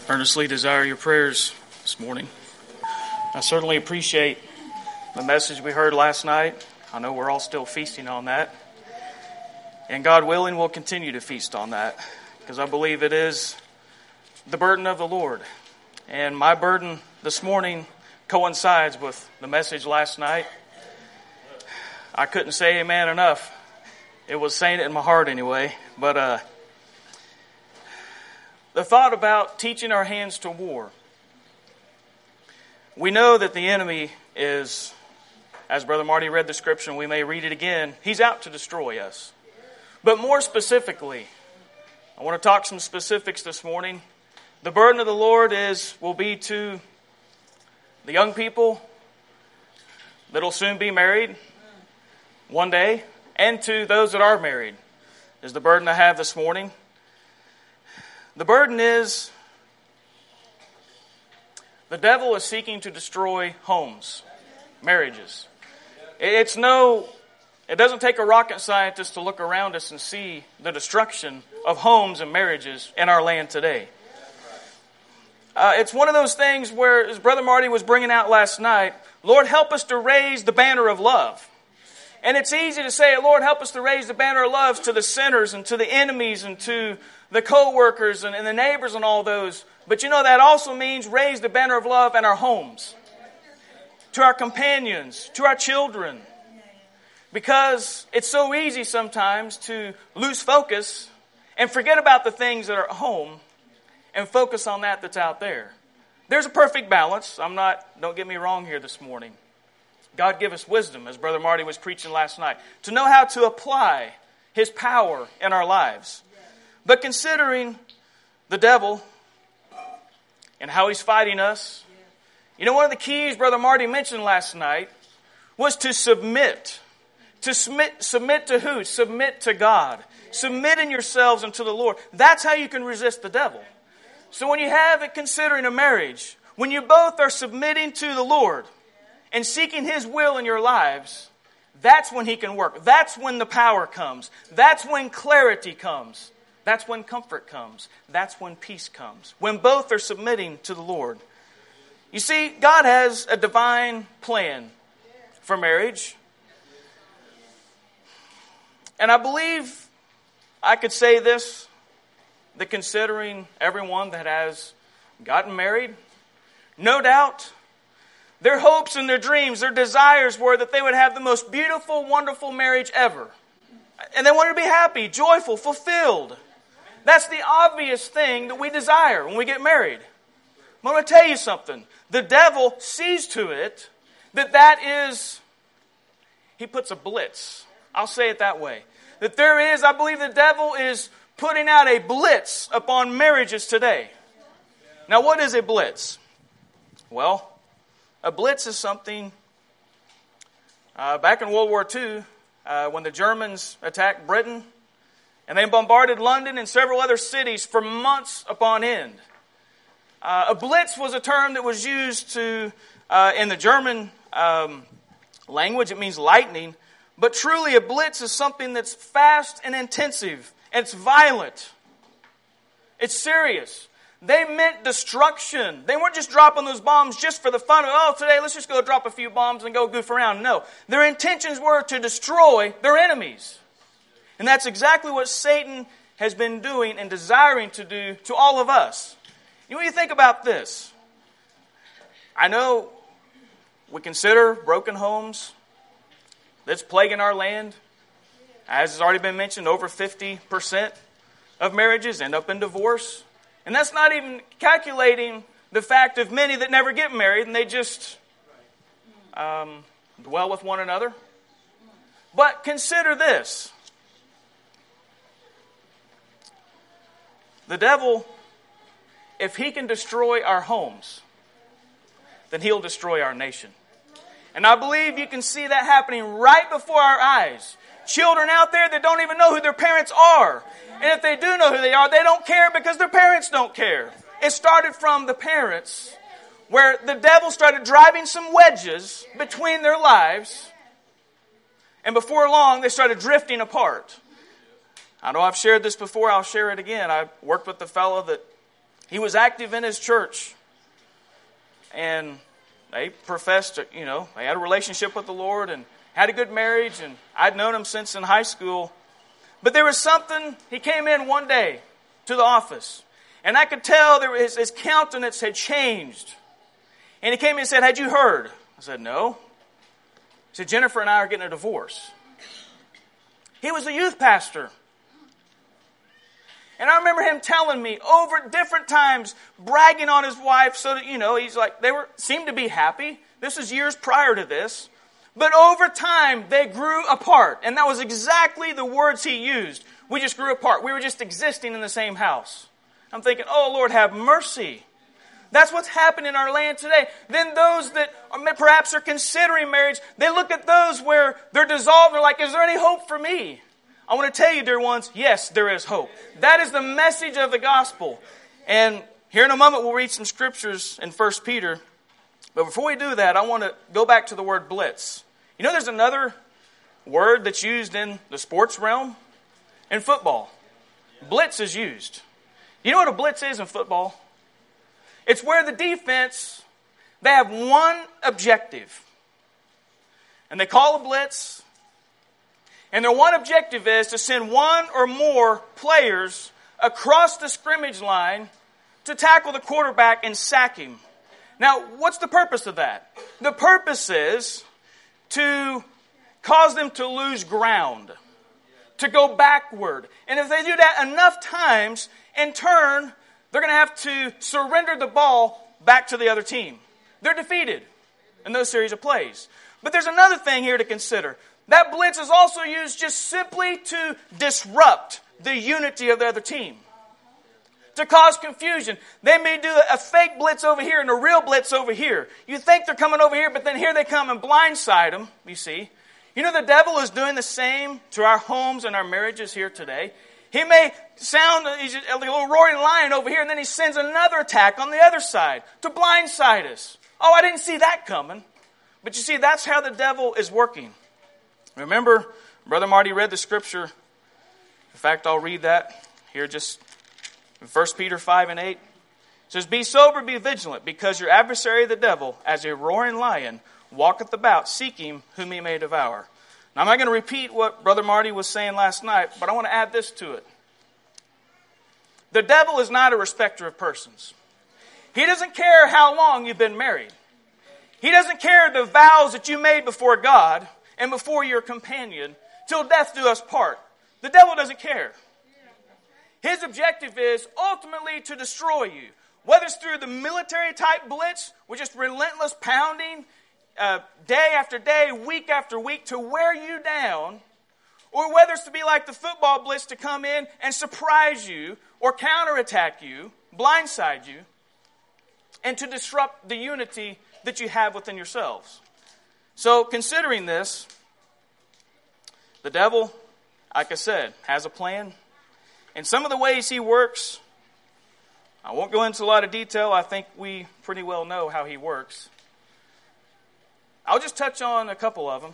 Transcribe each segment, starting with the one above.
Earnestly desire your prayers this morning. I certainly appreciate the message we heard last night. I know we're all still feasting on that. And God willing, we'll continue to feast on that, because I believe it is the burden of the Lord. And my burden this morning coincides with the message last night. I couldn't say amen enough. It was saying it in my heart anyway. But the thought about teaching our hands to war. We know that the enemy is, as Brother Marty read the scripture, and we may read it again, he's out to destroy us. But more specifically, I want to talk some specifics this morning. The burden of the Lord will be to the young people that'll soon be married one day, and to those that are married, is the burden I have this morning. The burden is the devil is seeking to destroy homes, marriages. It doesn't take a rocket scientist to look around us and see the destruction of homes and marriages in our land today. It's one of those things where, as Brother Marty was bringing out last night, Lord, help us to raise the banner of love. And it's easy to say, Lord, help us to raise the banner of love to the sinners and to the enemies and to the co-workers and the neighbors and all those. But you know, that also means raise the banner of love in our homes, to our companions, to our children. Because it's so easy sometimes to lose focus and forget about the things that are at home and focus on that that's out there. There's a perfect balance. Don't get me wrong here this morning. God give us wisdom, as Brother Marty was preaching last night, to know how to apply His power in our lives. But considering the devil and how he's fighting us, you know, one of the keys Brother Marty mentioned last night was to submit. To submit to who? Submit to God. Submitting yourselves unto the Lord. That's how you can resist the devil. So when you have it considering a marriage, when you both are submitting to the Lord and seeking His will in your lives, that's when He can work. That's when the power comes. That's when clarity comes. That's when comfort comes. That's when peace comes. When both are submitting to the Lord. You see, God has a divine plan for marriage. And I believe I could say this, that considering everyone that has gotten married, no doubt their hopes and their dreams, their desires were that they would have the most beautiful, wonderful marriage ever. And they wanted to be happy, joyful, fulfilled. That's the obvious thing that we desire when we get married. I'm going to tell you something. The devil sees to it he puts a blitz. I'll say it that way. I believe the devil is putting out a blitz upon marriages today. Now, what is a blitz? Well, a blitz is something, back in World War II, when the Germans attacked Britain, and they bombarded London and several other cities for months upon end. A blitz was a term that was used in the German language. It means lightning. But truly, a blitz is something that's fast and intensive. And it's violent. It's serious. They meant destruction. They weren't just dropping those bombs just for the fun of, today let's just go drop a few bombs and go goof around. No. Their intentions were to destroy their enemies. And that's exactly what Satan has been doing and desiring to do to all of us. When you think about this, I know we consider broken homes that's plaguing our land. As has already been mentioned, over 50% of marriages end up in divorce. And that's not even calculating the fact of many that never get married and they just dwell with one another. But consider this. The devil, if he can destroy our homes, then he'll destroy our nation. And I believe you can see that happening right before our eyes. Children out there that don't even know who their parents are. And if they do know who they are, they don't care because their parents don't care. It started from the parents, where the devil started driving some wedges between their lives. And before long, they started drifting apart. I know I've shared this before. I'll share it again. I worked with a fellow that He was active in his church. And they professed, they had a relationship with the Lord and had a good marriage. And I'd known him since in high school. But there was something, he came in one day to the office. And I could tell his countenance had changed. And he came in and said, "Had you heard?" I said, "No." He said, "Jennifer and I are getting a divorce." He was a youth pastor. And I remember him telling me over different times, bragging on his wife so that, he's like, seemed to be happy. This is years prior to this. But over time, they grew apart. And that was exactly the words he used. We just grew apart. We were just existing in the same house. I'm thinking, oh, Lord, have mercy. That's what's happening in our land today. Then those that perhaps are considering marriage, they look at those where they're dissolved. They're like, is there any hope for me? I want to tell you, dear ones, yes, there is hope. That is the message of the gospel. And here in a moment, we'll read some scriptures in 1 Peter. But before we do that, I want to go back to the word blitz. There's another word that's used in the sports realm. In football, blitz is used. You know what a blitz is in football? It's where the defense, they have one objective. And they call a blitz. And their one objective is to send one or more players across the scrimmage line to tackle the quarterback and sack him. Now, what's the purpose of that? The purpose is to cause them to lose ground, to go backward. And if they do that enough times, in turn, they're going to have to surrender the ball back to the other team. They're defeated in those series of plays. But there's another thing here to consider. That blitz is also used just simply to disrupt the unity of the other team, to cause confusion. They may do a fake blitz over here and a real blitz over here. You think they're coming over here, but then here they come and blindside them, you see. The devil is doing the same to our homes and our marriages here today. He may sound he's a little roaring lion over here, and then he sends another attack on the other side to blindside us. Oh, I didn't see that coming. But you see, that's how the devil is working. Remember, Brother Marty read the scripture. In fact, I'll read that here just in 1 Peter 5 and 8. It says, "Be sober, be vigilant, because your adversary the devil, as a roaring lion, walketh about, seeking whom he may devour." Now, I'm not going to repeat what Brother Marty was saying last night, but I want to add this to it. The devil is not a respecter of persons. He doesn't care how long you've been married. He doesn't care the vows that you made before God and before your companion, till death do us part. The devil doesn't care. His objective is ultimately to destroy you. Whether it's through the military type blitz, with just relentless pounding, day after day, week after week, to wear you down, or whether it's to be like the football blitz, to come in and surprise you, or counterattack you, blindside you, and to disrupt the unity that you have within yourselves. So, considering this, the devil, like I said, has a plan. And some of the ways he works, I won't go into a lot of detail. I think we pretty well know how he works. I'll just touch on a couple of them.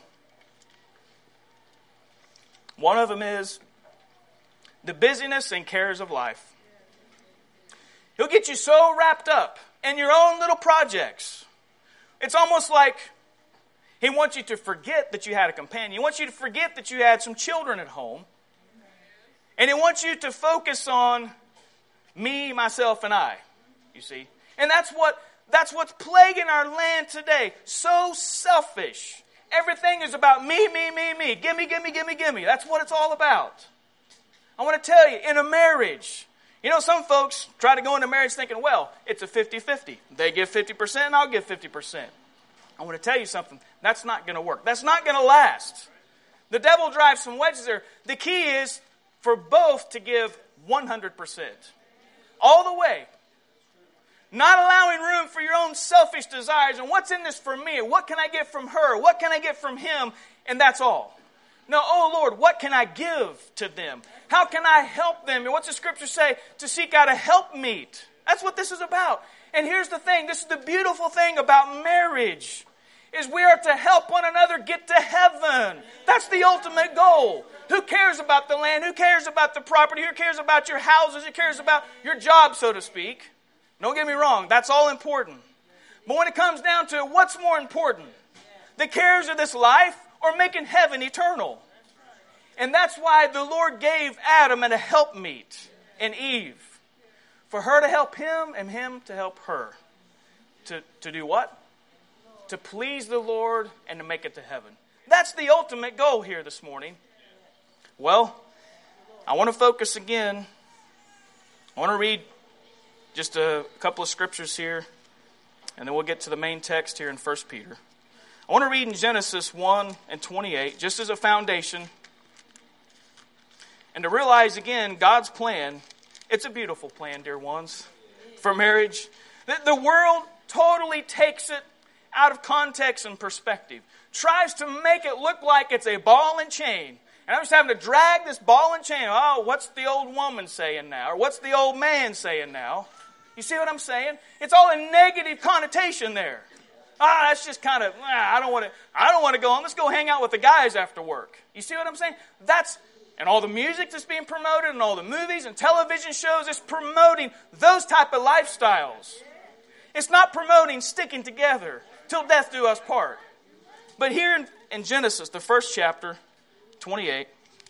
One of them is the busyness and cares of life. He'll get you so wrapped up in your own little projects. It's almost like he wants you to forget that you had a companion. He wants you to forget that you had some children at home. And he wants you to focus on me, myself, and I, you see. And that's what's plaguing our land today. So selfish. Everything is about me, me, me, me. Gimme, gimme, gimme, gimme. That's what it's all about. I want to tell you, in a marriage, some folks try to go into marriage thinking, well, it's a 50-50. They give 50% and I'll give 50%. I want to tell you something. That's not going to work. That's not going to last. The devil drives some wedges there. The key is for both to give 100%. All the way. Not allowing room for your own selfish desires. And what's in this for me? What can I get from her? What can I get from him? And that's all. No, oh Lord, what can I give to them? How can I help them? And what's the scripture say? To seek out a helpmeet. That's what this is about. And here's the thing. This is the beautiful thing about marriage. Is we are to help one another get to heaven. That's the ultimate goal. Who cares about the land? Who cares about the property? Who cares about your houses? Who cares about your job, so to speak? Don't get me wrong, that's all important. But when it comes down to it, what's more important? The cares of this life or making heaven eternal? And that's why the Lord gave Adam a helpmeet in Eve. For her to help him and him to help her. To do what? To please the Lord and to make it to heaven. That's the ultimate goal here this morning. Well, I want to focus again. I want to read just a couple of scriptures here, and then we'll get to the main text here in 1 Peter. I want to read in Genesis 1 and 28, just as a foundation, and to realize again God's plan. It's a beautiful plan, dear ones, for marriage. The world totally takes it out of context and perspective. Tries to make it look like it's a ball and chain. And I'm just having to drag this ball and chain. Oh, what's the old woman saying now? Or what's the old man saying now? You see what I'm saying? It's all a negative connotation there. That's just kind of, I don't want to go on. Let's go hang out with the guys after work. You see what I'm saying? And all the music that's being promoted and all the movies and television shows, it's promoting those type of lifestyles. It's not promoting sticking together till death do us part. But here in Genesis, the first chapter, 28,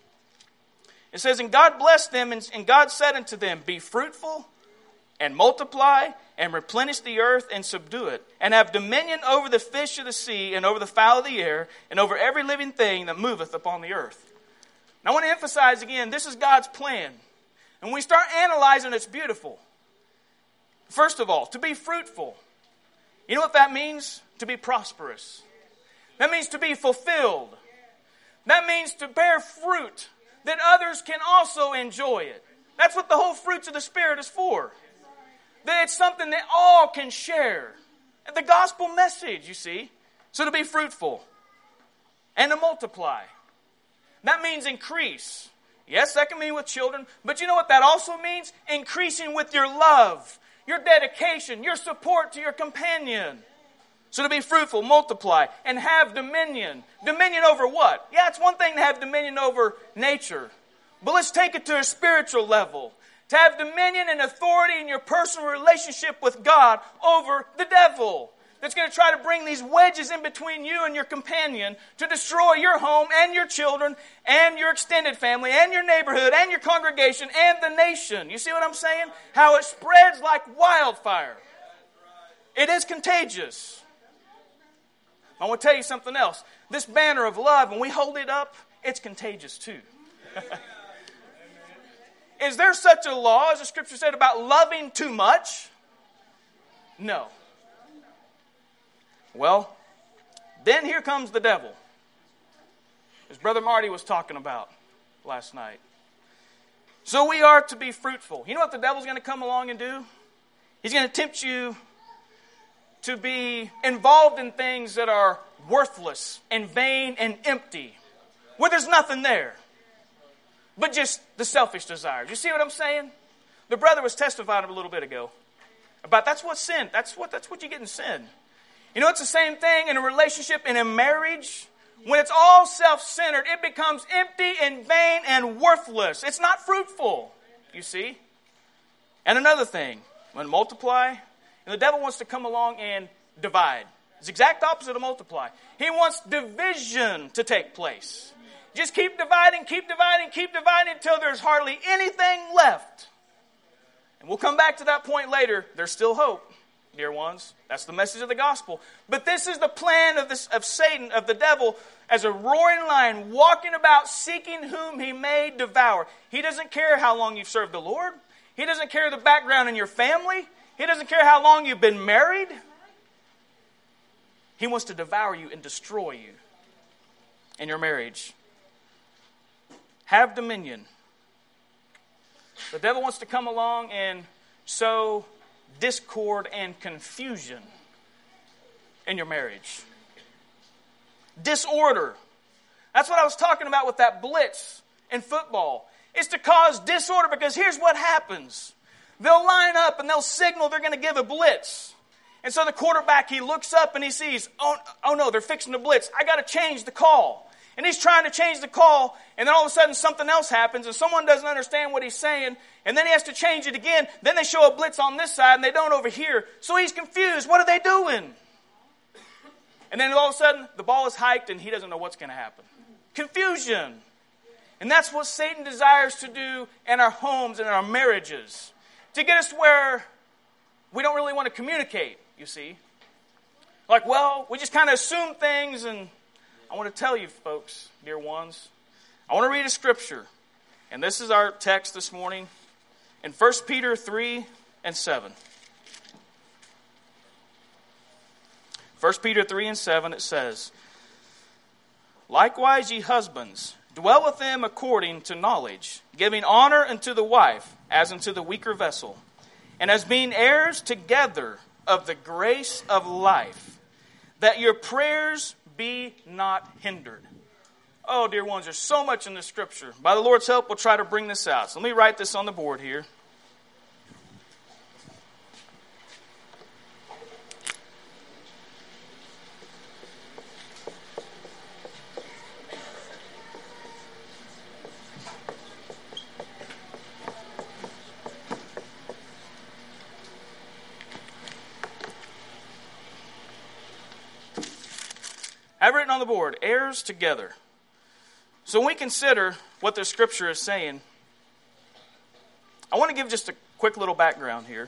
it says, And God blessed them, and God said unto them, Be fruitful, and multiply, and replenish the earth, and subdue it, and have dominion over the fish of the sea, and over the fowl of the air, and over every living thing that moveth upon the earth. Now, I want to emphasize again, this is God's plan. And when we start analyzing, it's beautiful. First of all, to be fruitful. You know what that means? To be prosperous. That means to be fulfilled. That means to bear fruit that others can also enjoy it. That's what the whole fruits of the Spirit is for. That it's something that all can share. The gospel message, you see. So to be fruitful and to multiply. That means increase. Yes, that can mean with children. But you know what that also means? Increasing with your love, your dedication, your support to your companion. So to be fruitful, multiply, and have dominion. Dominion over what? Yeah, it's one thing to have dominion over nature. But let's take it to a spiritual level. To have dominion and authority in your personal relationship with God over the devil. That's going to try to bring these wedges in between you and your companion to destroy your home and your children and your extended family and your neighborhood and your congregation and the nation. You see what I'm saying? How it spreads like wildfire. It is contagious. I want to tell you something else. This banner of love, when we hold it up, it's contagious too. Is there such a law, as the scripture said, about loving too much? No. Well, then here comes the devil, as Brother Marty was talking about last night. So we are to be fruitful. You know what the devil's going to come along and do? He's going to tempt you to be involved in things that are worthless and vain and empty, where there's nothing there, but just the selfish desires. You see what I'm saying? The brother was testifying a little bit ago about that's what sin, that's what you get in sin. You know, it's the same thing in a relationship, in a marriage. When it's all self-centered, it becomes empty and vain and worthless. It's not fruitful, you see. And another thing, when multiply, the devil wants to come along and divide. It's the exact opposite of multiply. He wants division to take place. Just keep dividing until there's hardly anything left. And we'll come back to that point later. There's still hope, dear ones. That's the message of the gospel. But this is the plan of Satan, of the devil, as a roaring lion, walking about seeking whom he may devour. He doesn't care how long you've served the Lord. He doesn't care the background in your family. He doesn't care how long you've been married. He wants to devour you and destroy you in your marriage. Have dominion. The devil wants to come along and sow discord and confusion in your marriage. Disorder. That's what I was talking about with that blitz in football. It's to cause disorder, because here's what happens. They'll line up and they'll signal they're going to give a blitz. And so the quarterback, he looks up and he sees, oh no, they're fixing the blitz. I got to change the call. And he's trying to change the call, and then all of a sudden something else happens, and someone doesn't understand what he's saying, and then he has to change it again. Then they show a blitz on this side, and they don't over here. So he's confused. What are they doing? And then all of a sudden, the ball is hiked, and he doesn't know what's going to happen. Confusion. And that's what Satan desires to do in our homes and in our marriages. To get us where we don't really want to communicate, you see. Like, well, we just kind of assume things, and I want to tell you, folks, dear ones, I want to read a scripture. And this is our text this morning in 1 Peter 3 and 7. 1 Peter 3 and 7, it says, "Likewise, ye husbands, dwell with them according to knowledge, giving honor unto the wife as unto the weaker vessel, and as being heirs together of the grace of life, that your prayers be not hindered." Oh, dear ones, there's so much in this scripture. By the Lord's help, we'll try to bring this out. So let me write this on the board here. I've written on the board, heirs together. So when we consider what the scripture is saying, I want to give just a quick little background here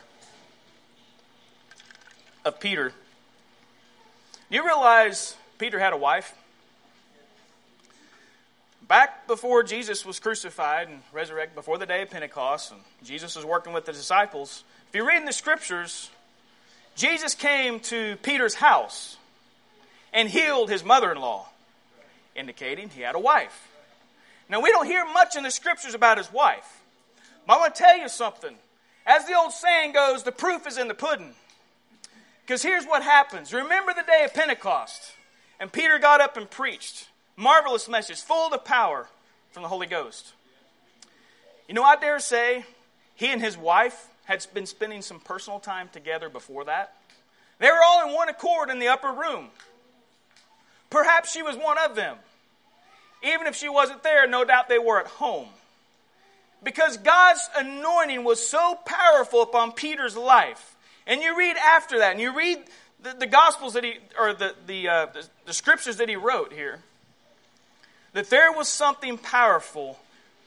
of Peter. Do you realize Peter had a wife? Back before Jesus was crucified and resurrected, before the day of Pentecost, and Jesus was working with the disciples, if you read in the scriptures, Jesus came to Peter's house and healed his mother-in-law, indicating he had a wife. Now, we don't hear much in the scriptures about his wife. But I want to tell you something. As the old saying goes, the proof is in the pudding. Because here's what happens. Remember the day of Pentecost. And Peter got up and preached. Marvelous message, full of power from the Holy Ghost. You know, I dare say, he and his wife had been spending some personal time together before that. They were all in one accord in the upper room. Perhaps she was one of them. Even if she wasn't there, no doubt they were at home. Because God's anointing was so powerful upon Peter's life. And you read after that, and you read the Gospels that he, or the scriptures that he wrote here, that there was something powerful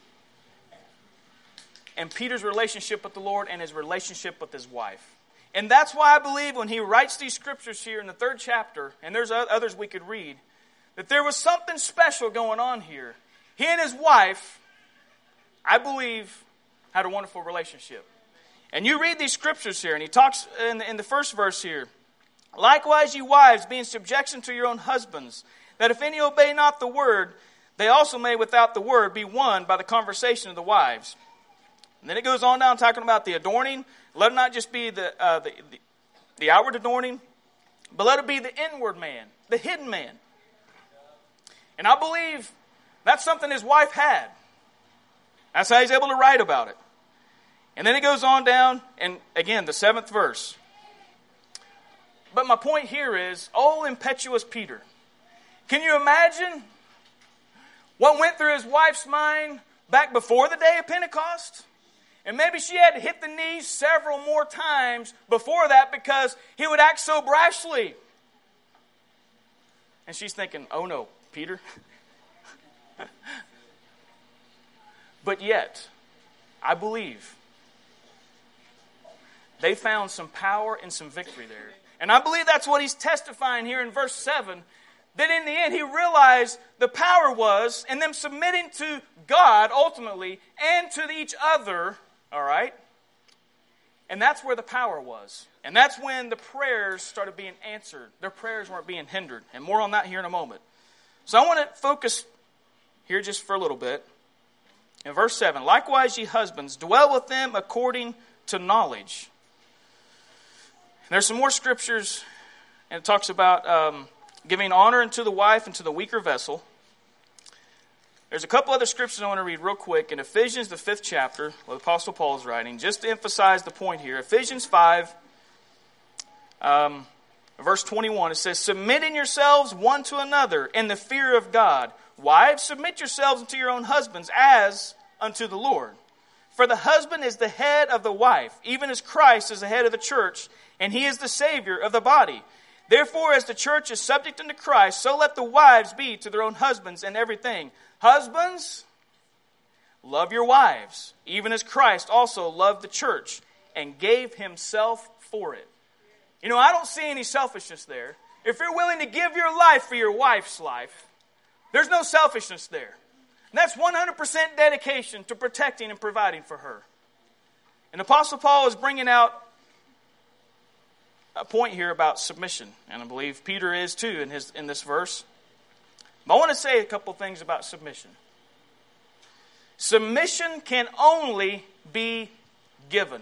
in Peter's relationship with the Lord and his relationship with his wife. And that's why I believe when he writes these scriptures here in the 3rd chapter, and there's others we could read, that there was something special going on here. He and his wife, I believe, had a wonderful relationship. And you read these scriptures here, and he talks in the first verse here, "Likewise, ye wives, be in subjection to your own husbands, that if any obey not the word, they also may without the word be won by the conversation of the wives." And then it goes on down talking about the adorning. Let it not just be the outward adorning, but let it be the inward man, the hidden man. And I believe that's something his wife had. That's how he's able to write about it. And then it goes on down, and again, the 7th verse. But my point here is, oh, impetuous Peter. Can you imagine what went through his wife's mind back before the day of Pentecost? And maybe she had to hit the knees several more times before that because he would act so brashly. And she's thinking, oh no, Peter. But yet, I believe they found some power and some victory there. And I believe that's what he's testifying here in verse 7. That in the end he realized the power was in them submitting to God ultimately and to each other. All right? And that's where the power was. And that's when the prayers started being answered. Their prayers weren't being hindered. And more on that here in a moment. So I want to focus here just for a little bit. In verse 7, "Likewise, ye husbands, dwell with them according to knowledge." And there's some more scriptures, and it talks about giving honor unto the wife and to the weaker vessel. There's a couple other scriptures I want to read real quick. In Ephesians, the 5th chapter, where the Apostle Paul is writing, just to emphasize the point here. Ephesians 5, verse 21, it says, "Submitting yourselves one to another in the fear of God. Wives, submit yourselves unto your own husbands as unto the Lord. For the husband is the head of the wife, even as Christ is the head of the church, and he is the Savior of the body. Therefore, as the church is subject unto Christ, so let the wives be to their own husbands in everything. Husbands, love your wives, even as Christ also loved the church and gave himself for it. You know, I don't see any selfishness there. If you're willing to give your life for your wife's life, there's no selfishness there. And that's 100% dedication to protecting and providing for her. And Apostle Paul is bringing out a point here about submission. And I believe Peter is too in this verse. But I want to say a couple things about submission. Submission can only be given.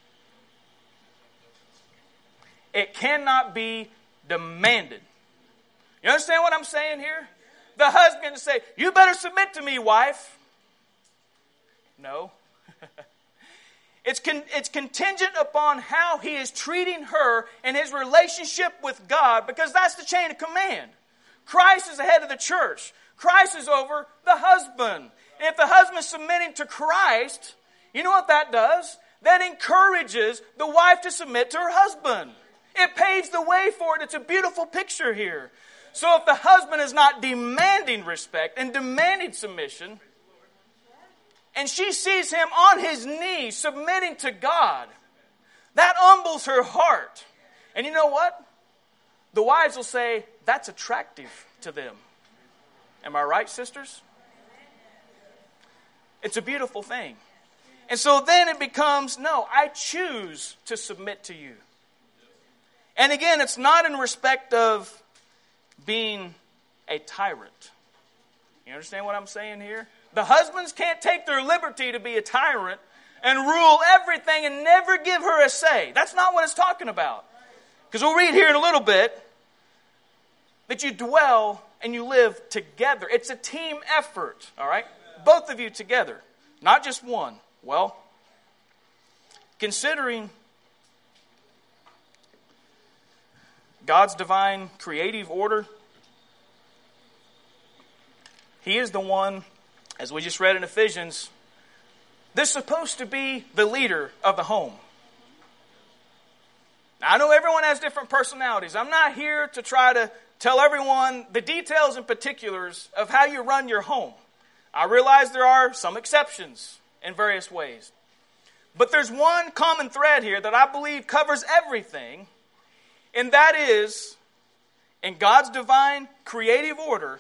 It cannot be demanded. You understand what I'm saying here? The husband say, you better submit to me, wife. No. It's contingent upon how he is treating her and his relationship with God, because that's the chain of command. Christ is the head of the church. Christ is over the husband. And if the husband is submitting to Christ, you know what that does? That encourages the wife to submit to her husband. It paves the way for it. It's a beautiful picture here. So if the husband is not demanding respect and demanding submission, and she sees him on his knees submitting to God, that humbles her heart. And you know what? The wives will say, that's attractive to them. Am I right, sisters? It's a beautiful thing. And so then it becomes, no, I choose to submit to you. And again, it's not in respect of being a tyrant. You understand what I'm saying here? The husbands can't take their liberty to be a tyrant and rule everything and never give her a say. That's not what it's talking about. Because we'll read here in a little bit that you dwell and you live together. It's a team effort, all right? Both of you together, not just one. Well, considering God's divine creative order, He is the one, as we just read in Ephesians, they're supposed to be the leader of the home. Now, I know everyone has different personalities. I'm not here to try to tell everyone the details and particulars of how you run your home. I realize there are some exceptions in various ways. But there's one common thread here that I believe covers everything, and that is, in God's divine creative order,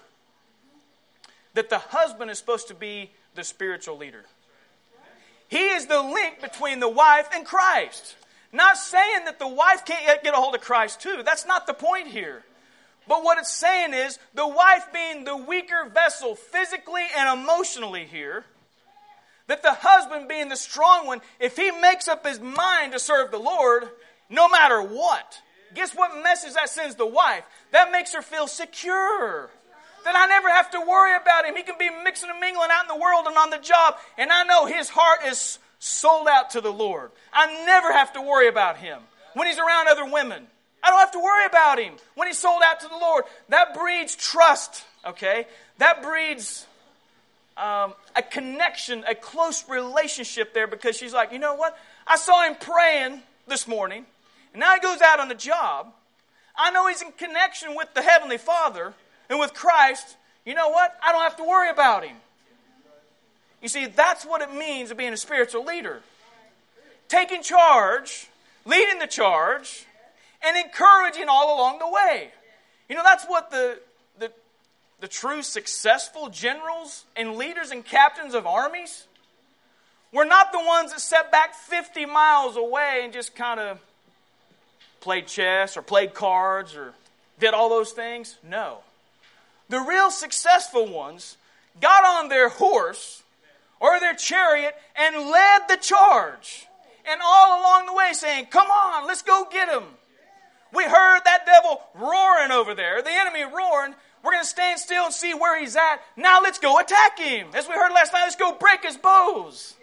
that the husband is supposed to be the spiritual leader. He is the link between the wife and Christ. Not saying that the wife can't get a hold of Christ too. That's not the point here. But what it's saying is, the wife being the weaker vessel physically and emotionally here, that the husband being the strong one, if he makes up his mind to serve the Lord, no matter what, guess what message that sends the wife? That makes her feel secure. That I never have to worry about him. He can be mixing and mingling out in the world and on the job, and I know his heart is sold out to the Lord. I never have to worry about him. When he's around other women, I don't have to worry about him. When he's sold out to the Lord, that breeds trust, okay? That breeds a connection, a close relationship there, because she's like, you know what? I saw him praying this morning, and now he goes out on the job. I know he's in connection with the Heavenly Father and with Christ. You know what? I don't have to worry about him. You see, that's what it means to being a spiritual leader. Taking charge, leading the charge, and encouraging all along the way. You know, that's what the true successful generals and leaders and captains of armies, we're not the ones that sat back 50 miles away and just kind of played chess or played cards or did all those things. No. The real successful ones got on their horse or their chariot and led the charge. And all along the way saying, come on, let's go get him. We heard that devil roaring over there, the enemy roaring. We're going to stand still and see where he's at. Now let's go attack him. As we heard last night, let's go break his bows.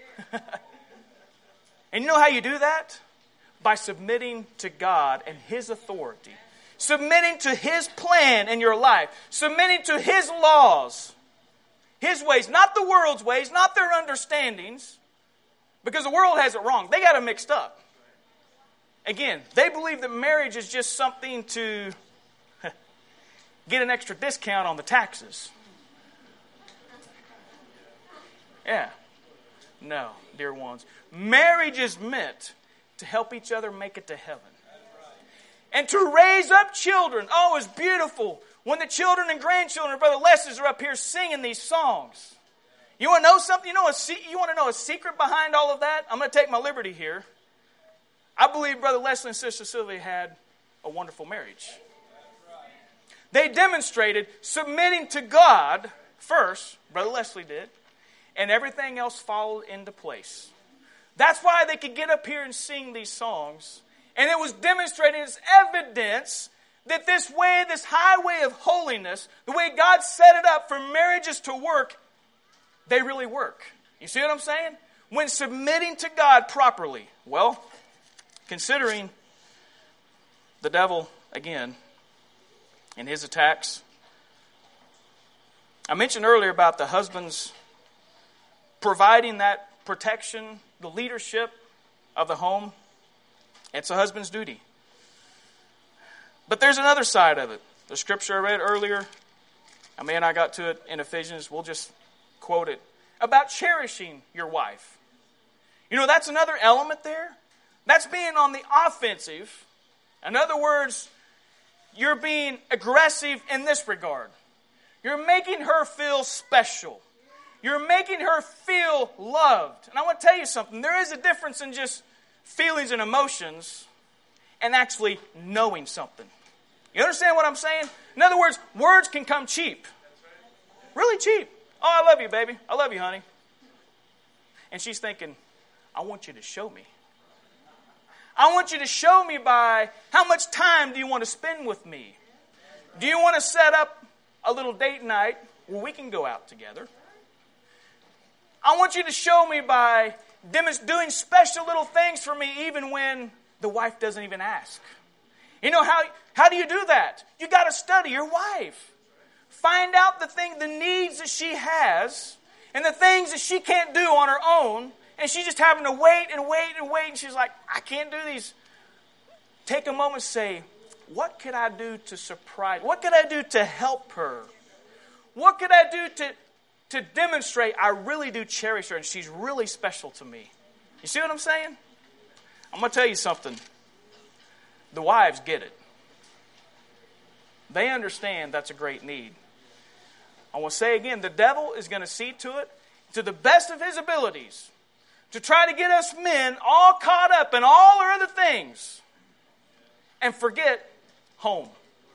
And you know how you do that? By submitting to God and His authority. Submitting to His plan in your life. Submitting to His laws. His ways, not the world's ways, not their understandings, because the world has it wrong. They got it mixed up. Again, they believe that marriage is just something to get an extra discount on the taxes. Yeah. No, dear ones. Marriage is meant to help each other make it to heaven. And to raise up children. Oh, it's beautiful when the children and grandchildren of Brother Leslie's are up here singing these songs. You want to know something? You want to know a secret behind all of that? I'm going to take my liberty here. I believe Brother Leslie and Sister Sylvia had a wonderful marriage. They demonstrated submitting to God first. Brother Leslie did. And everything else followed into place. That's why they could get up here and sing these songs. And it was demonstrated as evidence that this way, this highway of holiness, the way God set it up for marriages to work, they really work. You see what I'm saying? When submitting to God properly. Well, considering the devil, again, and his attacks. I mentioned earlier about the husbands providing that protection, the leadership of the home. It's a husband's duty. But there's another side of it. The scripture I read earlier, I got to it in Ephesians. We'll just quote it. About cherishing your wife. You know, that's another element there. That's being on the offensive. In other words, you're being aggressive in this regard. You're making her feel special. You're making her feel loved. And I want to tell you something. There is a difference in just feelings and emotions and actually knowing something. You understand what I'm saying? In other words, words can come cheap. Really cheap. Oh, I love you, baby. I love you, honey. And she's thinking, I want you to show me. I want you to show me by how much time do you want to spend with me? Do you want to set up a little date night where we can go out together? I want you to show me by doing special little things for me even when the wife doesn't even ask. You know, how do you do that? You got to study your wife. Find out the needs that she has and the things that she can't do on her own. And she's just having to wait and wait and wait. And she's like, I can't do these. Take a moment and say, what could I do to surprise? What could I do to help her? What could I do to demonstrate I really do cherish her and she's really special to me? You see what I'm saying? I'm going to tell you something. The wives get it. They understand that's a great need. I want to say again, the devil is going to see to it, to the best of his abilities, to try to get us men all caught up in all our other things and forget home.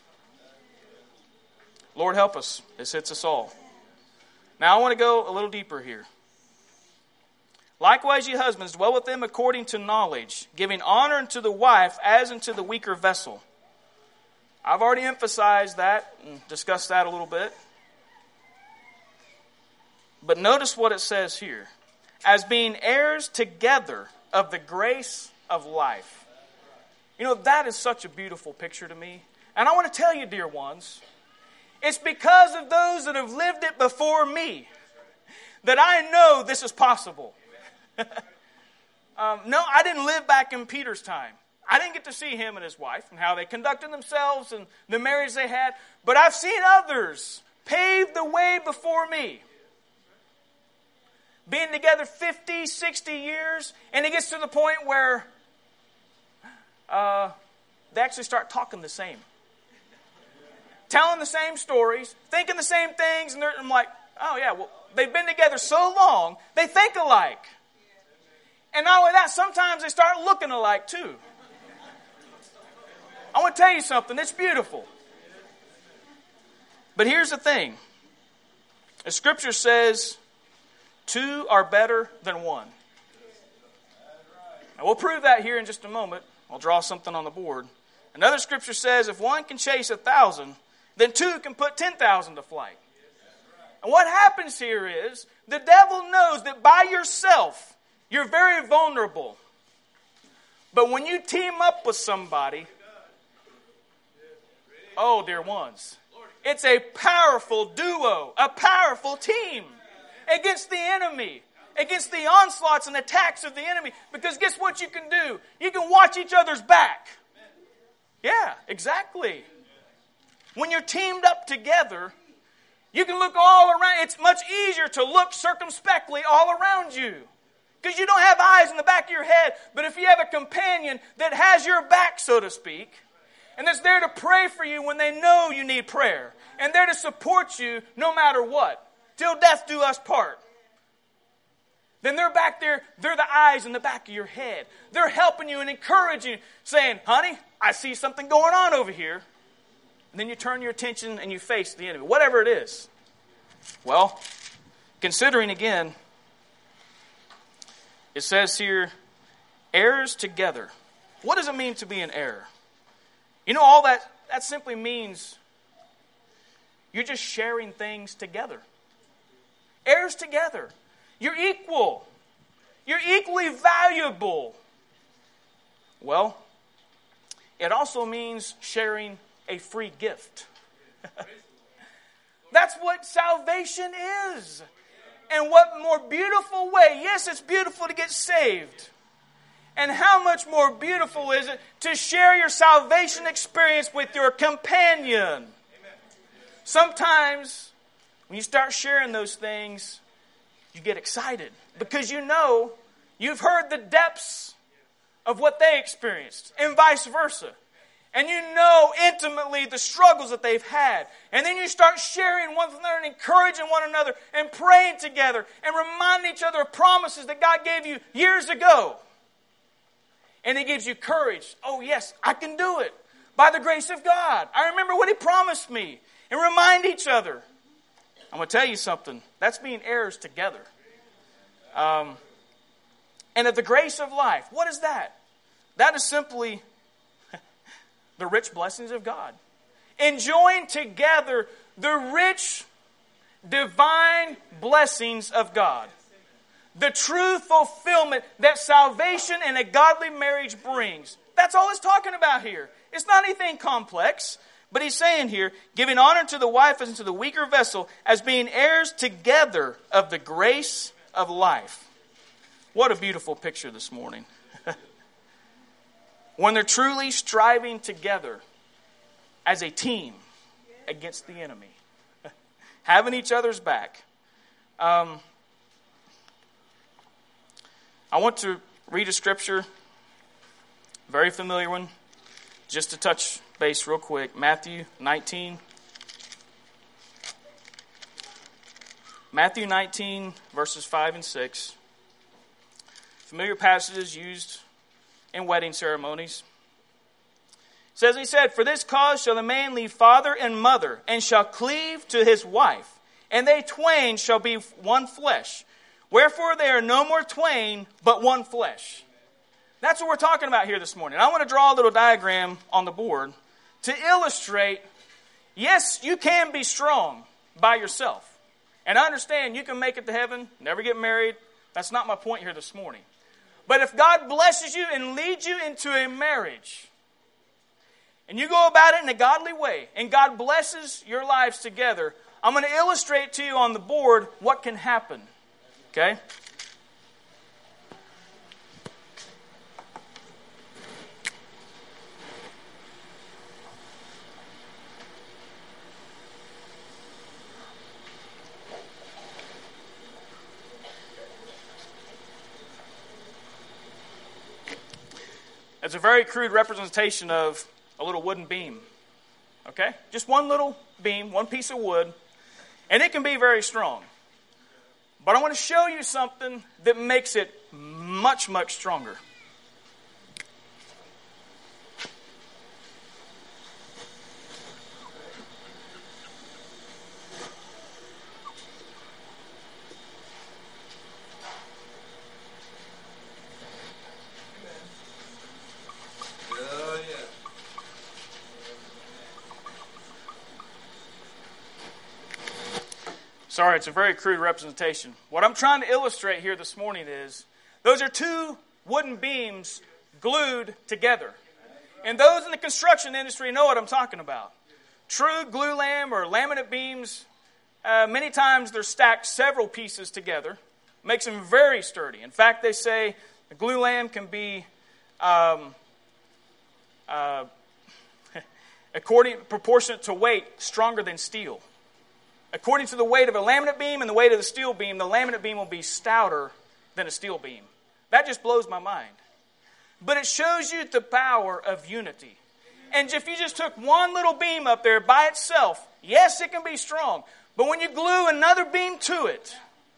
Lord help us. This hits us all. Now I want to go a little deeper here. Likewise, ye husbands, dwell with them according to knowledge, giving honor unto the wife as unto the weaker vessel. I've already emphasized that and discussed that a little bit. But notice what it says here. As being heirs together of the grace of life. You know, that is such a beautiful picture to me. And I want to tell you, dear ones, it's because of those that have lived it before me that I know this is possible. No, I didn't live back in Peter's time. I didn't get to see him and his wife and how they conducted themselves and the marriage they had. But I've seen others pave the way before me. Being together 50, 60 years, and it gets to the point where they actually start talking the same. Telling the same stories, thinking the same things, and I'm like, oh yeah, well, they've been together so long, they think alike. And not only that, sometimes they start looking alike too. I want to tell you something, it's beautiful. But here's the thing. The scripture says, two are better than one. Now we'll prove that here in just a moment. I'll draw something on the board. Another scripture says, if one can chase 1,000, then two can put 10,000 to flight. And what happens here is, the devil knows that by yourself, you're very vulnerable. But when you team up with somebody, oh, dear ones, It's a powerful duo, a powerful team against the enemy, against the onslaughts and attacks of the enemy. Because guess what you can do? You can watch each other's back. Yeah, exactly. When you're teamed up together, you can look all around. It's much easier to look circumspectly all around you. Because you don't have eyes in the back of your head. But if you have a companion that has your back, so to speak, and that's there to pray for you when they know you need prayer, and there to support you no matter what, till death do us part, then they're back there, they're the eyes in the back of your head. They're helping you and encouraging you, saying, honey, I see something going on over here. And then you turn your attention and you face the enemy, whatever it is. Well, considering again, it says here, heirs together. What does it mean to be an heir? You know, all that simply means you're just sharing things together. Heirs together. You're equal. You're equally valuable. Well, it also means sharing a free gift. That's what salvation is. And what more beautiful way? Yes, it's beautiful to get saved. And how much more beautiful is it to share your salvation experience with your companion? Sometimes, when you start sharing those things, you get excited. Because you know, you've heard the depths of what they experienced, and vice versa. And you know intimately the struggles that they've had. And then you start sharing one another and encouraging one another and praying together and reminding each other of promises that God gave you years ago. And it gives you courage. Oh yes, I can do it. By the grace of God. I remember what He promised me. And remind each other. I'm going to tell you something. That's being heirs together. And of the grace of life. What is that? That is simply the rich blessings of God. Enjoying together the rich divine blessings of God. The true fulfillment that salvation and a godly marriage brings. That's all it's talking about here. It's not anything complex. But he's saying here, giving honor to the wife as to the weaker vessel, as being heirs together of the grace of life. What a beautiful picture this morning. When they're truly striving together as a team against the enemy. Having each other's back. I want to read a scripture, very familiar one, just to touch base real quick. Matthew 19. Matthew 19, verses 5 and 6. Familiar passages used in wedding ceremonies. It says, he said, for this cause shall the man leave father and mother, and shall cleave to his wife, and they twain shall be one flesh. Wherefore they are no more twain, but one flesh. That's what we're talking about here this morning. I want to draw a little diagram on the board to illustrate, yes, you can be strong by yourself. And I understand you can make it to heaven, never get married. That's not my point here this morning. But if God blesses you and leads you into a marriage, and you go about it in a godly way, and God blesses your lives together, I'm going to illustrate to you on the board what can happen. Okay? It's a very crude representation of a little wooden beam. Okay? Just one little beam, one piece of wood, and it can be very strong. But I want to show you something that makes it much, much stronger. Sorry, it's a very crude representation. What I'm trying to illustrate here this morning is, those are two wooden beams glued together. And those in the construction industry know what I'm talking about. True glue lam or laminate beams, many times they're stacked several pieces together. Makes them very sturdy. In fact, they say a glue lam can be proportionate to weight, stronger than steel. According to the weight of a laminate beam and the weight of the steel beam, the laminate beam will be stouter than a steel beam. That just blows my mind. But it shows you the power of unity. And if you just took one little beam up there by itself, yes, it can be strong. But when you glue another beam to it,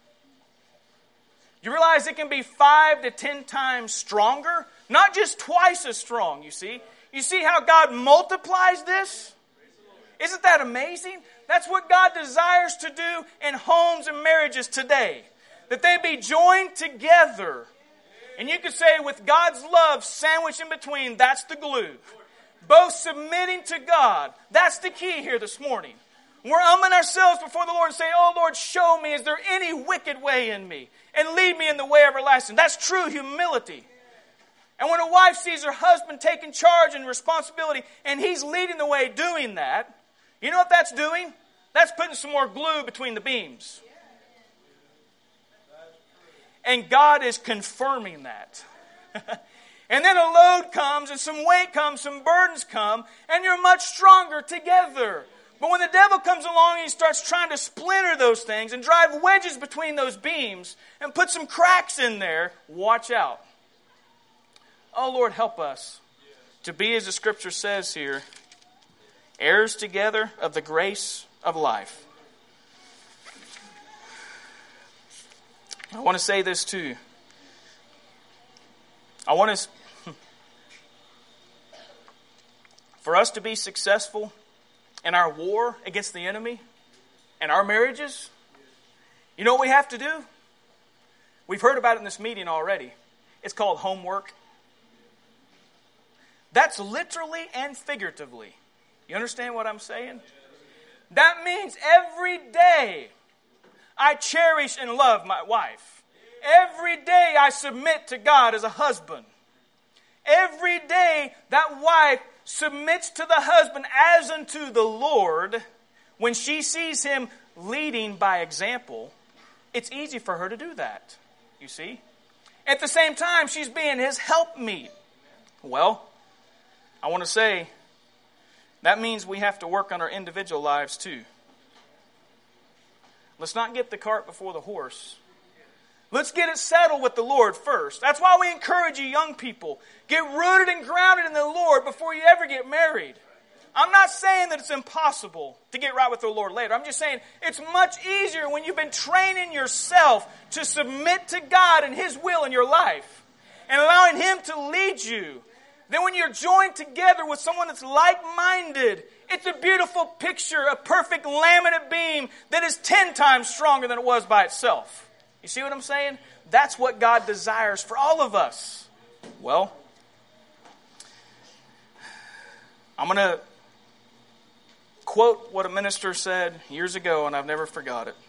you realize it can be 5 to 10 times stronger. Not just twice as strong, you see. You see how God multiplies this? Isn't that amazing? That's what God desires to do in homes and marriages today. That they be joined together. And you could say with God's love sandwiched in between, that's the glue. Both submitting to God. That's the key here this morning. We're humbling ourselves before the Lord and say, oh Lord, show me, is there any wicked way in me? And lead me in the way everlasting. That's true humility. And when a wife sees her husband taking charge and responsibility, and he's leading the way doing that, you know what that's doing? That's putting some more glue between the beams. And God is confirming that. And then a load comes, and some weight comes, some burdens come, and you're much stronger together. But when the devil comes along and he starts trying to splinter those things and drive wedges between those beams and put some cracks in there, watch out. Oh, Lord, help us to be, as the Scripture says here, heirs together of the grace of life. I want to say this too. For us to be successful in our war against the enemy and our marriages, you know what we have to do? We've heard about it in this meeting already. It's called homework. That's literally and figuratively. You understand what I'm saying? That means every day I cherish and love my wife. Every day I submit to God as a husband. Every day that wife submits to the husband as unto the Lord. When she sees him leading by example, it's easy for her to do that, you see. At the same time, she's being his helpmeet. Well, I want to say, that means we have to work on our individual lives too. Let's not get the cart before the horse. Let's get it settled with the Lord first. That's why we encourage you young people, get rooted and grounded in the Lord before you ever get married. I'm not saying that it's impossible to get right with the Lord later. I'm just saying it's much easier when you've been training yourself to submit to God and His will in your life and allowing Him to lead you. Then when you're joined together with someone that's like-minded, it's a beautiful picture, a perfect laminate beam that is 10 times stronger than it was by itself. You see what I'm saying? That's what God desires for all of us. Well, I'm going to quote what a minister said years ago, and I've never forgot it.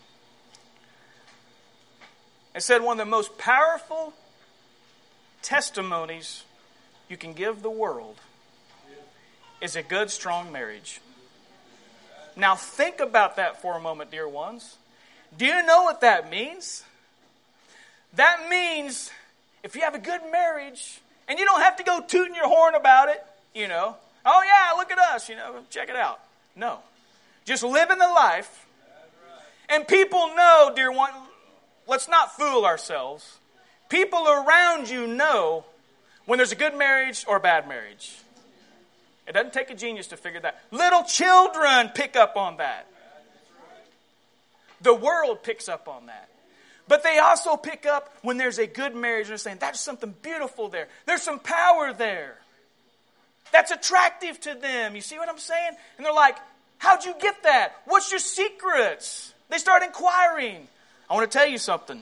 It said, one of the most powerful testimonies you can give the world is a good, strong marriage. Now think about that for a moment, dear ones. Do you know what that means? That means if you have a good marriage, and you don't have to go tooting your horn about it, you know, oh yeah, look at us, you know, check it out. No. Just living the life. And people know, dear one, let's not fool ourselves. People around you know when there's a good marriage or a bad marriage. It doesn't take a genius to figure that. Little children pick up on that. The world picks up on that. But they also pick up when there's a good marriage and they're saying, there's something beautiful there. There's some power there. That's attractive to them. You see what I'm saying? And they're like, how'd you get that? What's your secrets? They start inquiring. I want to tell you something.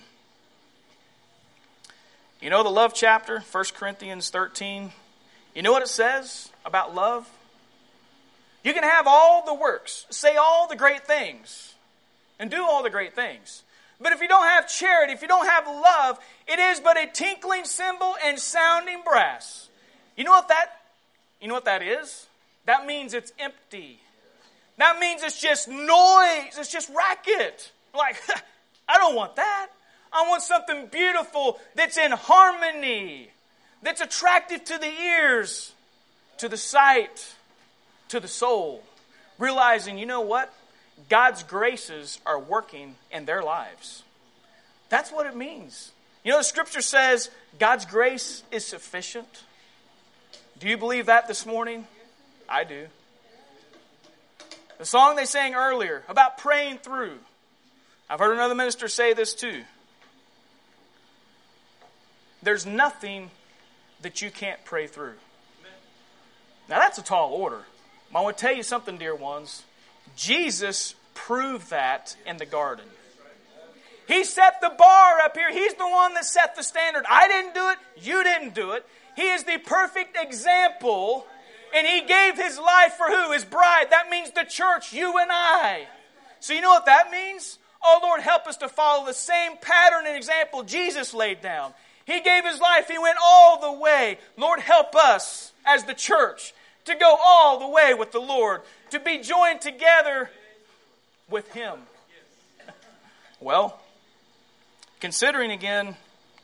You know the love chapter, 1 Corinthians 13? You know what it says about love? You can have all the works, say all the great things, and do all the great things. But if you don't have charity, if you don't have love, it is but a tinkling cymbal and sounding brass. You know what that is? That means it's empty. That means it's just noise. It's just racket. Like, I don't want that. I want something beautiful that's in harmony, that's attractive to the ears, to the sight, to the soul. Realizing, you know what? God's graces are working in their lives. That's what it means. You know, the Scripture says God's grace is sufficient. Do you believe that this morning? I do. The song they sang earlier about praying through. I've heard another minister say this too. There's nothing that you can't pray through. Now that's a tall order. I want to tell you something, dear ones. Jesus proved that in the garden. He set the bar up here. He's the one that set the standard. I didn't do it. You didn't do it. He is the perfect example. And He gave His life for who? His bride. That means the church, you and I. So you know what that means? Oh, Lord, help us to follow the same pattern and example Jesus laid down. He gave His life. He went all the way. Lord, help us as the church to go all the way with the Lord, to be joined together with Him. Well, considering again,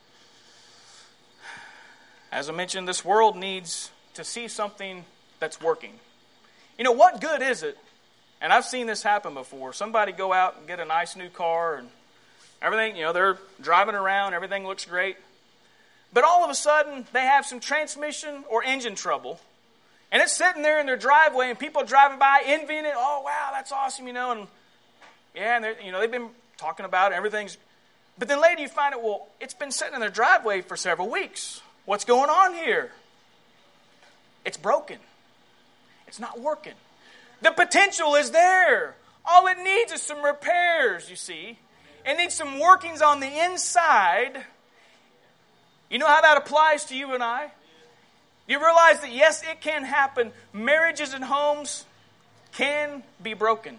as I mentioned, this world needs to see something that's working. You know, what good is it? And I've seen this happen before. Somebody go out and get a nice new car and everything, you know, they're driving around, everything looks great. But all of a sudden, they have some transmission or engine trouble. And it's sitting there in their driveway and people driving by envying it. Oh, wow, that's awesome, you know. And yeah, and you know, they've been talking about it, everything's. But then later you find out, well, it's been sitting in their driveway for several weeks. What's going on here? It's broken. It's not working. The potential is there. All it needs is some repairs, you see. It needs some workings on the inside. You know how that applies to you and I? You realize that, yes, it can happen. Marriages and homes can be broken.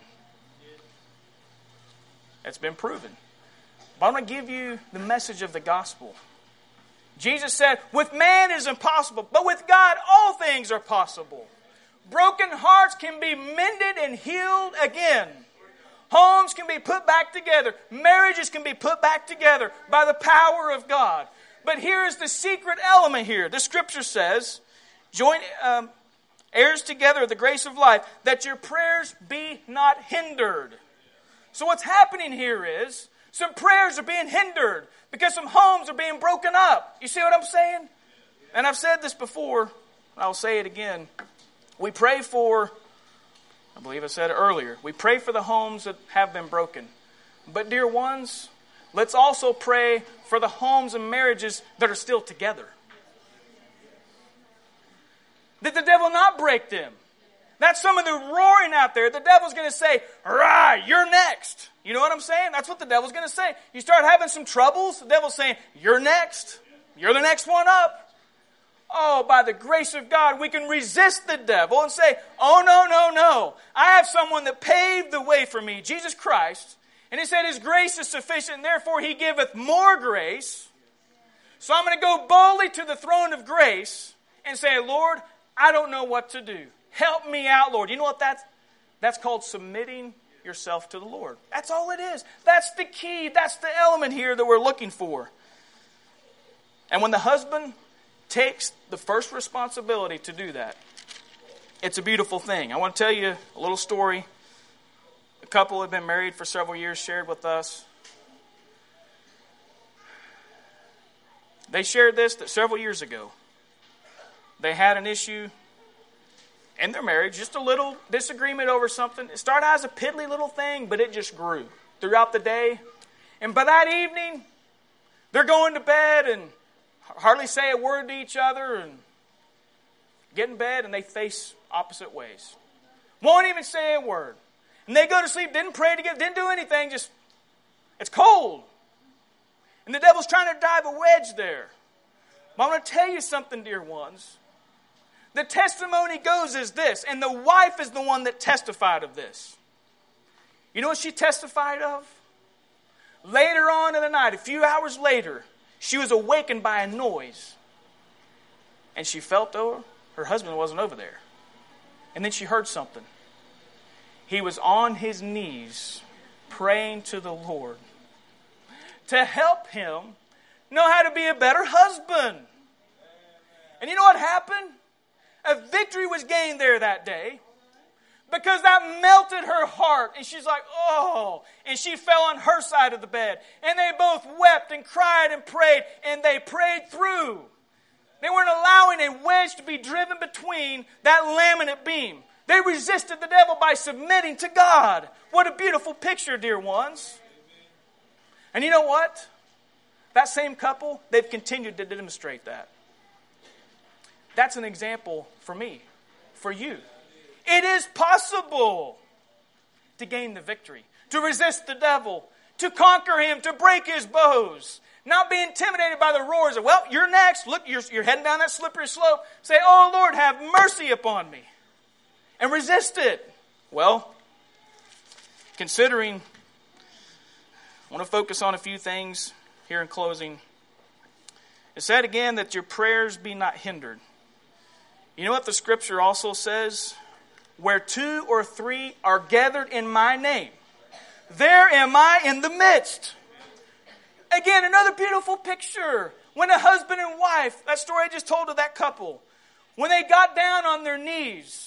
It's been proven. But I'm going to give you the message of the gospel. Jesus said, with man it is impossible, but with God all things are possible. Broken hearts can be mended and healed again. Homes can be put back together. Marriages can be put back together by the power of God. But here is the secret element here. The Scripture says, join heirs together of the grace of life, that your prayers be not hindered. So what's happening here is, some prayers are being hindered because some homes are being broken up. You see what I'm saying? And I've said this before, I'll say it again. We pray for, I believe I said it earlier, we pray for the homes that have been broken. But dear ones, let's also pray for the homes and marriages that are still together. That the devil not break them. That's some of the roaring out there. The devil's going to say, "Rah, you're next." You know what I'm saying? That's what the devil's going to say. You start having some troubles, the devil's saying, "You're next. You're the next one up." Oh, by the grace of God, we can resist the devil and say, "Oh, no, no, no. I have someone that paved the way for me, Jesus Christ. And He said His grace is sufficient, and therefore He giveth more grace. So I'm going to go boldly to the throne of grace and say, Lord, I don't know what to do. Help me out, Lord." You know what that's called? Submitting yourself to the Lord. That's all it is. That's the key. That's the element here that we're looking for. And when the husband takes the first responsibility to do that, it's a beautiful thing. I want to tell you a little story. A couple have been married for several years, shared with us. They shared this that several years ago, they had an issue in their marriage, just a little disagreement over something. It started out as a piddly little thing, but it just grew throughout the day. And by that evening, they're going to bed and hardly say a word to each other and get in bed and they face opposite ways. Won't even say a word. And they go to sleep, didn't pray together, didn't do anything, just, it's cold. And the devil's trying to drive a wedge there. But I'm going to tell you something, dear ones. The testimony goes as this, and the wife is the one that testified of this. You know what she testified of? Later on in the night, a few hours later, she was awakened by a noise. And she felt her husband wasn't over there. And then she heard something. he was on his knees praying to the Lord to help him know how to be a better husband. And you know what happened? A victory was gained there that day because that melted her heart. And she's like, oh. And she fell on her side of the bed. And they both wept and cried and prayed. And they prayed through. They weren't allowing a wedge to be driven between that laminate beam. They resisted the devil by submitting to God. What a beautiful picture, dear ones. And you know what? That same couple, they've continued to demonstrate that. That's an example for me, for you. It is possible to gain the victory, to resist the devil, to conquer him, to break his bows. Not be intimidated by the roars of, well, you're next. Look, you're heading down that slippery slope. Say, oh, Lord, have mercy upon me. And resist it. Well, considering, I want to focus on a few things here in closing. It said again that your prayers be not hindered. You know what the scripture also says? Where 2 or 3 are gathered in my name, there am I in the midst. Again, another beautiful picture. When a husband and wife, that story I just told of that couple, when they got down on their knees,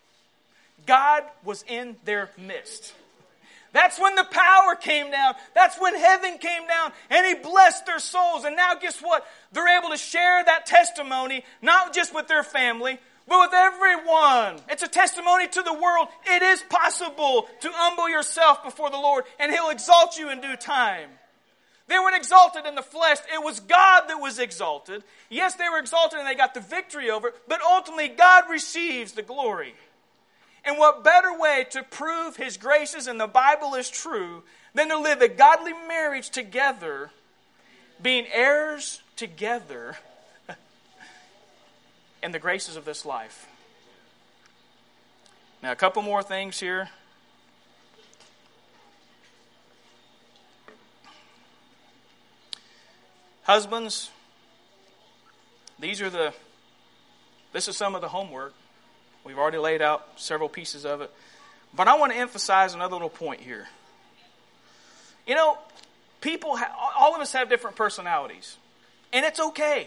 God was in their midst. That's when the power came down. That's when heaven came down and He blessed their souls. And now guess what? They're able to share that testimony, not just with their family, but with everyone. It's a testimony to the world. It is possible to humble yourself before the Lord and He'll exalt you in due time. They weren't exalted in the flesh. It was God that was exalted. Yes, they were exalted and they got the victory over it, but ultimately God receives the glory. And what better way to prove His graces and the Bible is true than to live a godly marriage together, being heirs together in the graces of this life. Now, a couple more things here. Husbands, this is some of the homework. We've already laid out several pieces of it. But I want to emphasize another little point here. You know, all of us have different personalities. And it's okay.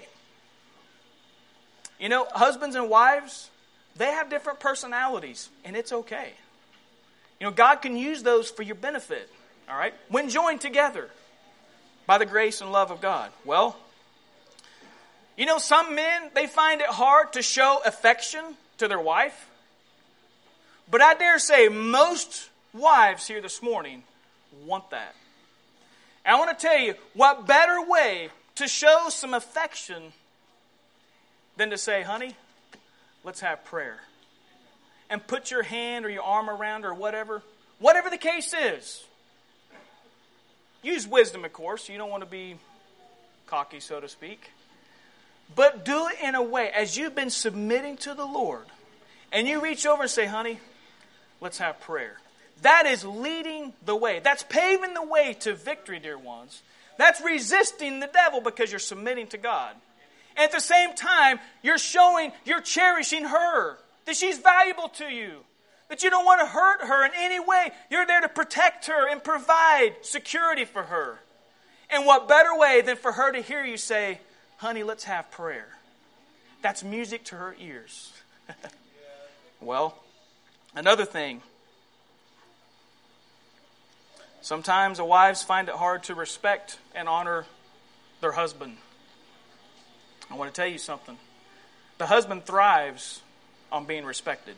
You know, husbands and wives, they have different personalities. And it's okay. You know, God can use those for your benefit. All right? When joined together by the grace and love of God. Well, you know, some men, they find it hard to show affection to their wife. But I dare say most wives here this morning want that. And I want to tell you, what better way to show some affection than to say, honey, let's have prayer. And put your hand or your arm around her or whatever the case is. Use wisdom, of course. You don't want to be cocky, so to speak. But do it in a way, as you've been submitting to the Lord, and you reach over and say, honey, let's have prayer. That is leading the way. That's paving the way to victory, dear ones. That's resisting the devil because you're submitting to God. And at the same time, you're cherishing her, that she's valuable to you, that you don't want to hurt her in any way. You're there to protect her and provide security for her. And what better way than for her to hear you say, honey, let's have prayer. That's music to her ears. Well, another thing. Sometimes the wives find it hard to respect and honor their husband. I want to tell you something. The husband thrives on being respected.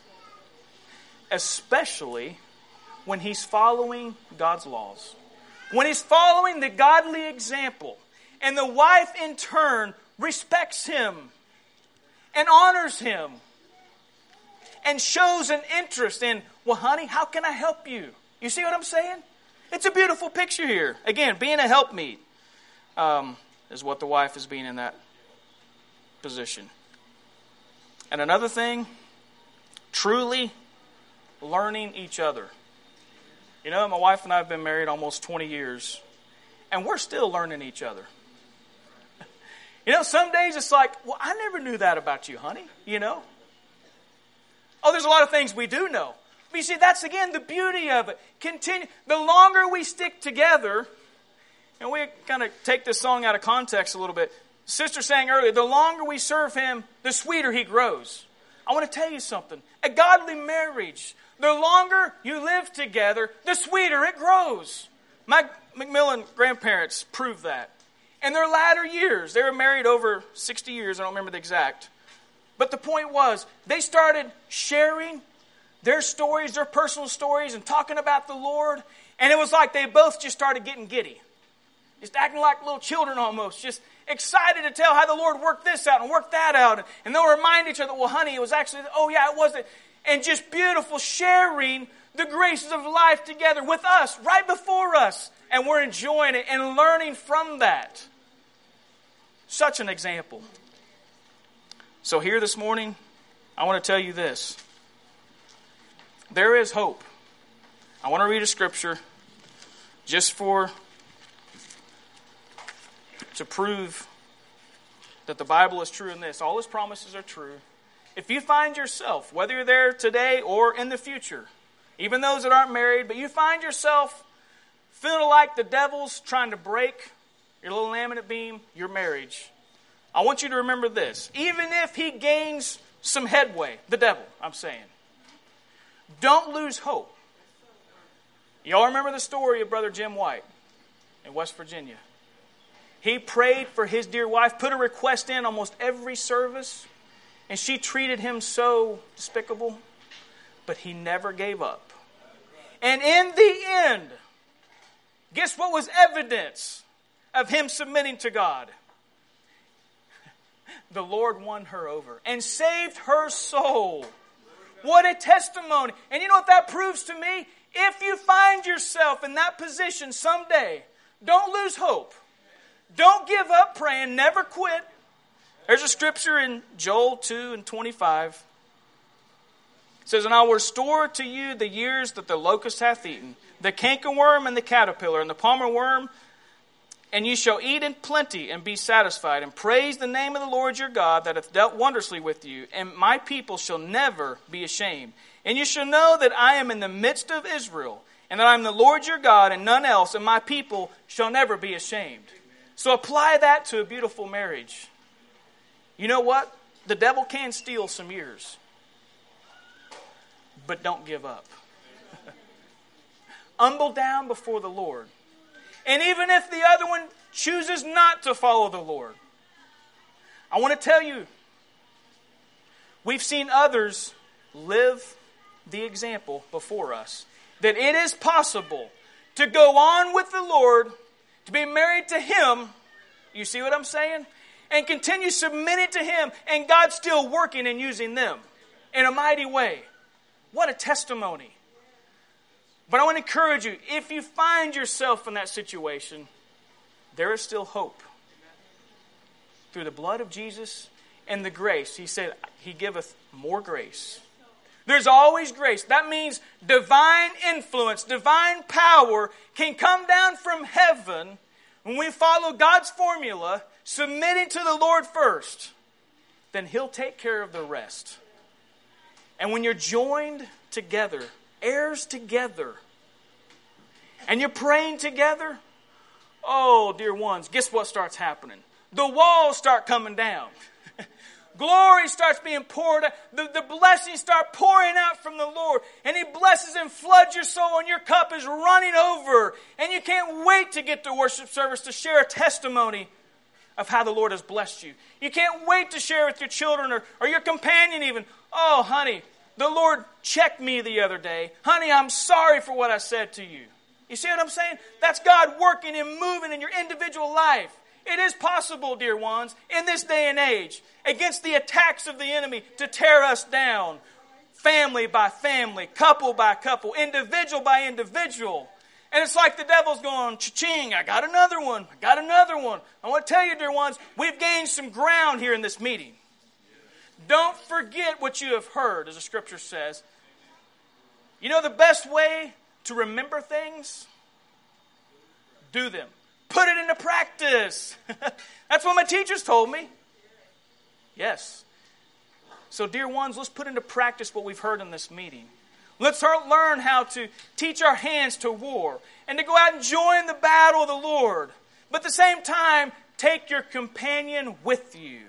Especially when he's following God's laws. When he's following the godly example. And the wife, in turn, respects him and honors him and shows an interest in, well, honey, how can I help you? You see what I'm saying? It's a beautiful picture here. Again, being a helpmeet is what the wife is being in that position. And another thing, truly learning each other. You know, my wife and I have been married almost 20 years, and we're still learning each other. You know, some days it's like, well, I never knew that about you, honey, you know. Oh, there's a lot of things we do know. But you see, that's again the beauty of it. Continue. The longer we stick together, and we kind of take this song out of context a little bit. Sister sang earlier, the longer we serve Him, the sweeter He grows. I want to tell you something. A godly marriage, the longer you live together, the sweeter it grows. My McMillan grandparents proved that. In their latter years, they were married over 60 years, I don't remember the exact. But the point was, they started sharing their stories, their personal stories, and talking about the Lord. And it was like they both just started getting giddy. Just acting like little children almost. Just excited to tell how the Lord worked this out and worked that out. And they'll remind each other, well, honey, it was actually, oh yeah, it wasn't. And just beautiful sharing the graces of life together with us, right before us. And we're enjoying it and learning from that. Such an example. So here this morning, I want to tell you this. There is hope. I want to read a scripture just to prove that the Bible is true in this. All His promises are true. If you find yourself, whether you're there today or in the future, even those that aren't married, but you find yourself feeling like the devil's trying to break your little laminate beam, your marriage, I want you to remember this. Even if he gains some headway, the devil, I'm saying, don't lose hope. Y'all remember the story of Brother Jim White in West Virginia? He prayed for his dear wife, put a request in almost every service, and she treated him so despicable, but he never gave up. And in the end, guess what was evidence of him submitting to God? The Lord won her over and saved her soul. What a testimony. And you know what that proves to me? If you find yourself in that position someday, don't lose hope. Don't give up praying. Never quit. There's a scripture in Joel 2:25. It says, and I will restore to you the years that the locust hath eaten, the cankerworm and the caterpillar and the palmer worm, and you shall eat in plenty and be satisfied, and praise the name of the Lord your God that hath dealt wondrously with you, and my people shall never be ashamed. And you shall know that I am in the midst of Israel, and that I am the Lord your God and none else, and my people shall never be ashamed. So apply that to a beautiful marriage. You know what? The devil can steal some years. But don't give up. Humble down before the Lord. And even if the other one chooses not to follow the Lord, I want to tell you, we've seen others live the example before us, that it is possible to go on with the Lord, to be married to Him, you see what I'm saying? And continue submitting to Him, and God's still working and using them in a mighty way. What a testimony. But I want to encourage you, if you find yourself in that situation, there is still hope. Through the blood of Jesus and the grace, He said, He giveth more grace. There's always grace. That means divine influence, divine power can come down from heaven when we follow God's formula, submitting to the Lord first. Then He'll take care of the rest. And when you're joined together, heirs together, and you're praying together, oh, dear ones, guess what starts happening? The walls start coming down. Glory starts being poured out. The blessings start pouring out from the Lord. And He blesses and floods your soul, and your cup is running over. And you can't wait to get to worship service to share a testimony of how the Lord has blessed you. You can't wait to share with your children or your companion even. Oh, honey, the Lord checked me the other day. Honey, I'm sorry for what I said to you. You see what I'm saying? That's God working and moving in your individual life. It is possible, dear ones, in this day and age, against the attacks of the enemy to tear us down, family by family, couple by couple, individual by individual. And it's like the devil's going, cha-ching, I got another one, I got another one. I want to tell you, dear ones, we've gained some ground here in this meeting. Don't forget what you have heard, as the scripture says. You know the best way to remember things? Do them. Put it into practice. That's what my teachers told me. Yes. So, dear ones, let's put into practice what we've heard in this meeting. Let's learn how to teach our hands to war and to go out and join the battle of the Lord. But at the same time, take your companion with you.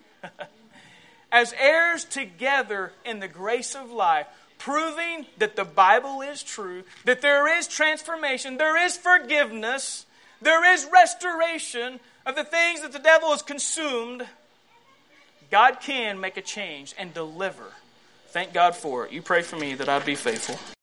As heirs together in the grace of life, proving that the Bible is true, that there is transformation, there is forgiveness, there is restoration of the things that the devil has consumed. God can make a change and deliver. Thank God for it. You pray for me that I'd be faithful.